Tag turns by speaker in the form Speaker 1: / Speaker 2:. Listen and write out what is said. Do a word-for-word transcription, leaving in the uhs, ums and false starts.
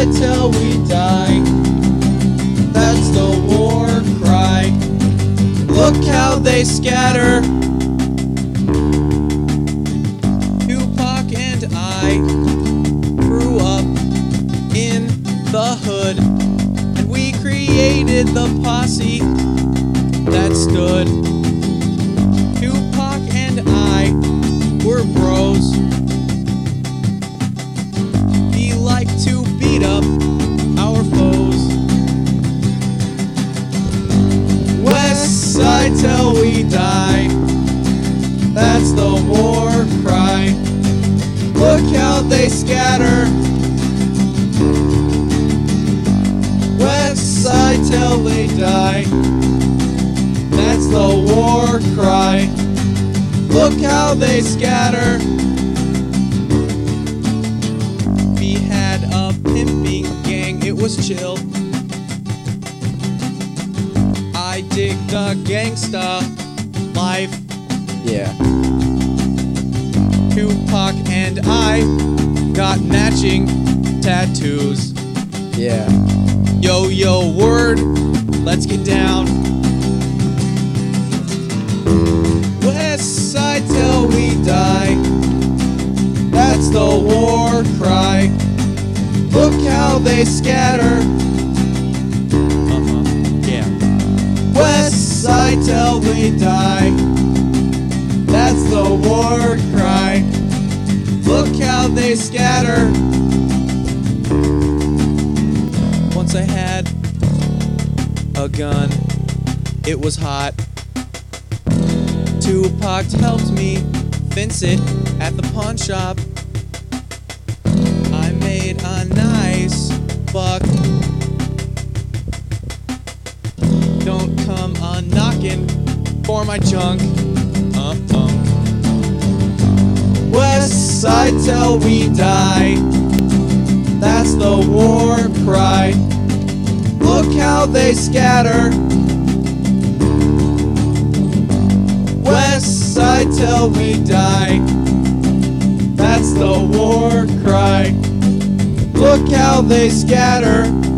Speaker 1: side till we die. That's the war cry. Look how they scatter. Tupac and I grew up in the hood, and we created the posse that stood. Tupac and I were bros. We like to beat up our foes. West side till we die. That's the war cry. Look how they scatter. West side till they die. That's the war cry. Look how they scatter. We had a pimping gang, it was chill. I dig the gangsta life.
Speaker 2: Yeah.
Speaker 1: Tupac and I got matching tattoos.
Speaker 2: Yeah.
Speaker 1: Yo, yo, word, let's get down. West side till we die. That's the war cry. Look how they scatter. Uh-huh, yeah. West side till we die. That's the war cry. Look how they scatter. Once I had a gun, it was hot. Tupac helped me fence it at the pawn shop. I made a nice buck. Don't come a knocking for my junk. Uh-uh. West side till we die. That's the war cry. Look how they scatter. West side till we die. That's the war cry. Look how they scatter.